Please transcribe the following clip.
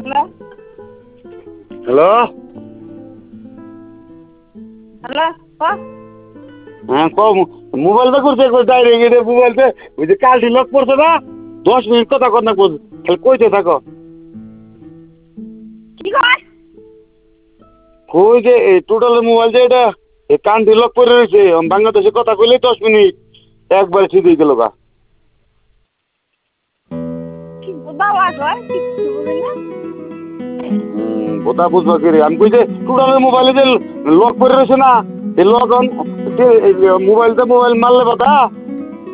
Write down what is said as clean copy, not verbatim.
hello hello hello হ্যাঁ কও মোবাইলটা করছে ডাইরেক্ট এটা মোবাইলতে ওই যে কালটি লক পড়ছে না 10 মিনিট কথা কর না খালি কইতে থাকো কি কয় কই যে এই টোটাল মোবাইল যে এটা এই কানটি লক করে রয়েছে বাংলাদেশে কথা কইলেই 10 মিনিট একবার ঠিক হয়ে গেল গা কি বাবা কয় কিছু বুঝি না কথা বুঝবা কি রে আমি কই যে টোটাল মোবাইলে যে লক করে রয়েছে না এই লক মোবাইল মারলে কথা